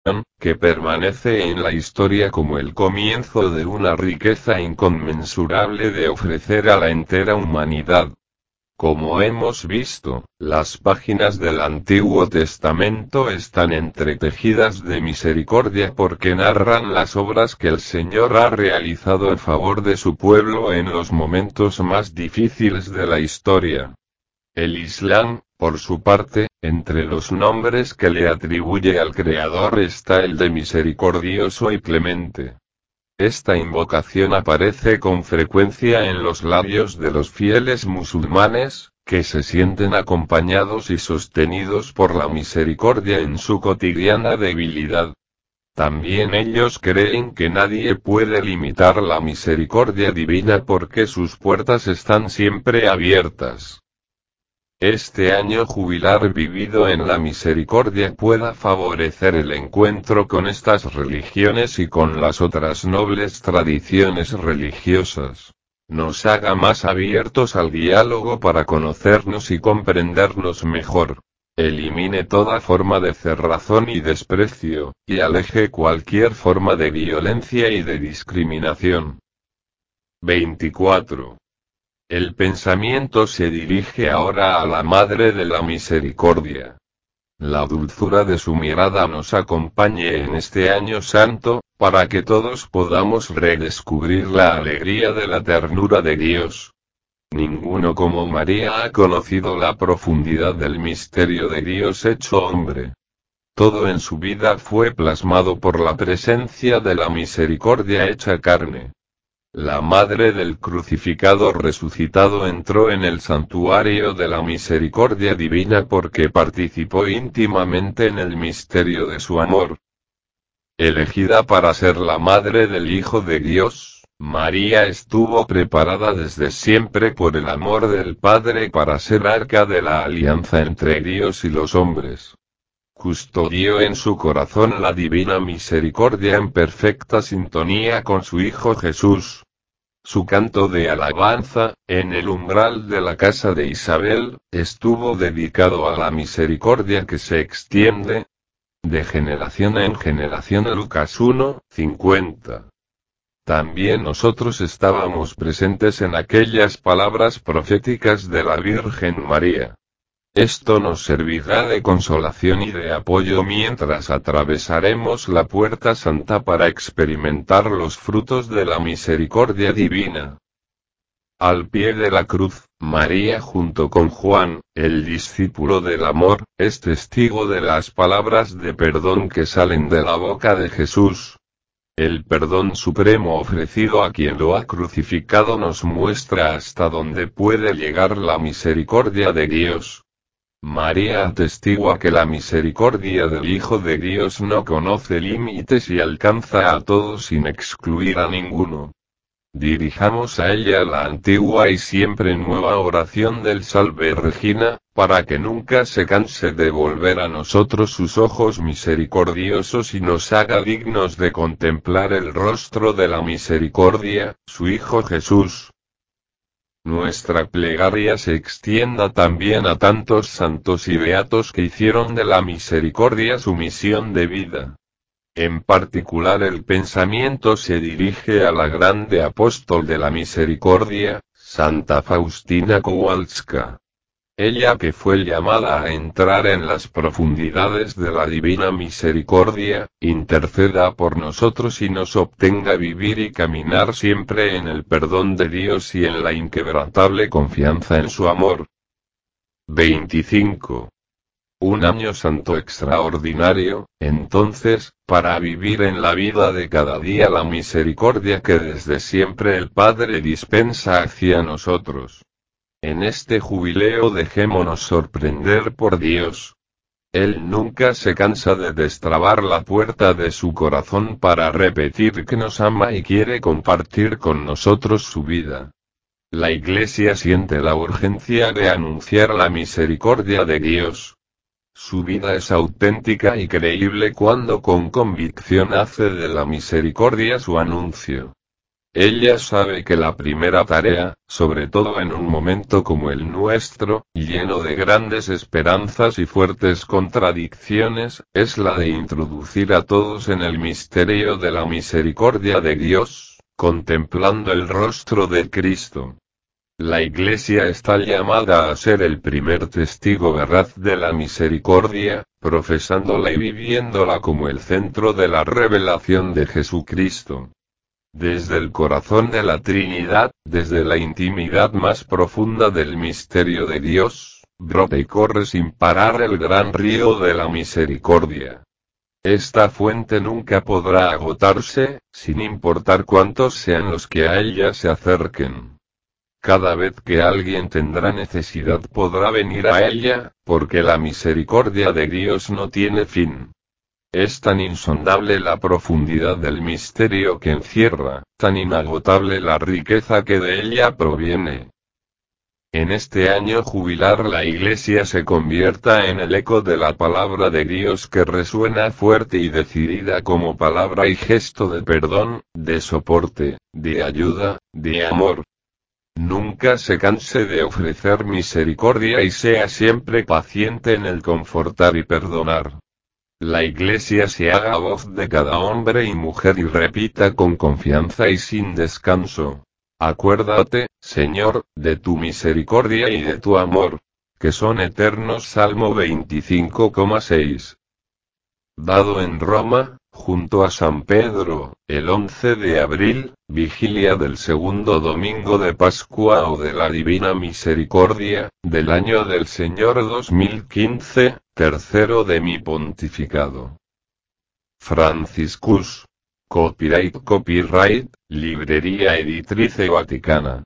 que permanece en la historia como el comienzo de una riqueza inconmensurable de ofrecer a la entera humanidad. Como hemos visto, las páginas del Antiguo Testamento están entretejidas de misericordia porque narran las obras que el Señor ha realizado en favor de su pueblo en los momentos más difíciles de la historia. El Islam, por su parte, entre los nombres que le atribuye al Creador está el de misericordioso y clemente. Esta invocación aparece con frecuencia en los labios de los fieles musulmanes, que se sienten acompañados y sostenidos por la misericordia en su cotidiana debilidad. También ellos creen que nadie puede limitar la misericordia divina porque sus puertas están siempre abiertas. Este año jubilar vivido en la misericordia pueda favorecer el encuentro con estas religiones y con las otras nobles tradiciones religiosas. Nos haga más abiertos al diálogo para conocernos y comprendernos mejor. Elimine toda forma de cerrazón y desprecio, y aleje cualquier forma de violencia y de discriminación. 24. El pensamiento se dirige ahora a la Madre de la Misericordia. La dulzura de su mirada nos acompañe en este año santo, para que todos podamos redescubrir la alegría de la ternura de Dios. Ninguno como María ha conocido la profundidad del misterio de Dios hecho hombre. Todo en su vida fue plasmado por la presencia de la misericordia hecha carne. La Madre del Crucificado resucitado entró en el santuario de la misericordia divina porque participó íntimamente en el misterio de su amor. Elegida para ser la Madre del Hijo de Dios, María estuvo preparada desde siempre por el amor del Padre para ser arca de la alianza entre Dios y los hombres. Custodió en su corazón la divina misericordia en perfecta sintonía con su Hijo Jesús. Su canto de alabanza, en el umbral de la casa de Isabel, estuvo dedicado a la misericordia que se extiende de generación en generación. Lucas 1:50. También nosotros estábamos presentes en aquellas palabras proféticas de la Virgen María. Esto nos servirá de consolación y de apoyo mientras atravesaremos la puerta santa para experimentar los frutos de la misericordia divina. Al pie de la cruz, María junto con Juan, el discípulo del amor, es testigo de las palabras de perdón que salen de la boca de Jesús. El perdón supremo ofrecido a quien lo ha crucificado nos muestra hasta dónde puede llegar la misericordia de Dios. María atestigua que la misericordia del Hijo de Dios no conoce límites y alcanza a todos sin excluir a ninguno. Dirijamos a ella la antigua y siempre nueva oración del Salve Regina, para que nunca se canse de volver a nosotros sus ojos misericordiosos y nos haga dignos de contemplar el rostro de la misericordia, su Hijo Jesús. Nuestra plegaria se extienda también a tantos santos y beatos que hicieron de la misericordia su misión de vida. En particular el pensamiento se dirige a la grande apóstol de la misericordia, Santa Faustina Kowalska. Ella que fue llamada a entrar en las profundidades de la divina misericordia, interceda por nosotros y nos obtenga vivir y caminar siempre en el perdón de Dios y en la inquebrantable confianza en su amor. 25. Un año santo extraordinario, entonces, para vivir en la vida de cada día la misericordia que desde siempre el Padre dispensa hacia nosotros. En este jubileo dejémonos sorprender por Dios. Él nunca se cansa de destrabar la puerta de su corazón para repetir que nos ama y quiere compartir con nosotros su vida. La Iglesia siente la urgencia de anunciar la misericordia de Dios. Su vida es auténtica y creíble cuando con convicción hace de la misericordia su anuncio. Ella sabe que la primera tarea, sobre todo en un momento como el nuestro, lleno de grandes esperanzas y fuertes contradicciones, es la de introducir a todos en el misterio de la misericordia de Dios, contemplando el rostro de Cristo. La Iglesia está llamada a ser el primer testigo veraz de la misericordia, profesándola y viviéndola como el centro de la revelación de Jesucristo. Desde el corazón de la Trinidad, desde la intimidad más profunda del misterio de Dios, brota y corre sin parar el gran río de la misericordia. Esta fuente nunca podrá agotarse, sin importar cuántos sean los que a ella se acerquen. Cada vez que alguien tendrá necesidad podrá venir a ella, porque la misericordia de Dios no tiene fin. Es tan insondable la profundidad del misterio que encierra, tan inagotable la riqueza que de ella proviene. En este año jubilar la Iglesia se convierta en el eco de la palabra de Dios que resuena fuerte y decidida como palabra y gesto de perdón, de soporte, de ayuda, de amor. Nunca se canse de ofrecer misericordia y sea siempre paciente en el confortar y perdonar. La Iglesia se haga voz de cada hombre y mujer y repita con confianza y sin descanso: acuérdate, Señor, de tu misericordia y de tu amor, que son eternos. Salmo 25,6. Dado en Roma, junto a San Pedro, el 11 de abril, vigilia del segundo domingo de Pascua o de la Divina Misericordia, del año del Señor 2015, tercero de mi pontificado. Franciscus. Copyright, Librería Editrice Vaticana.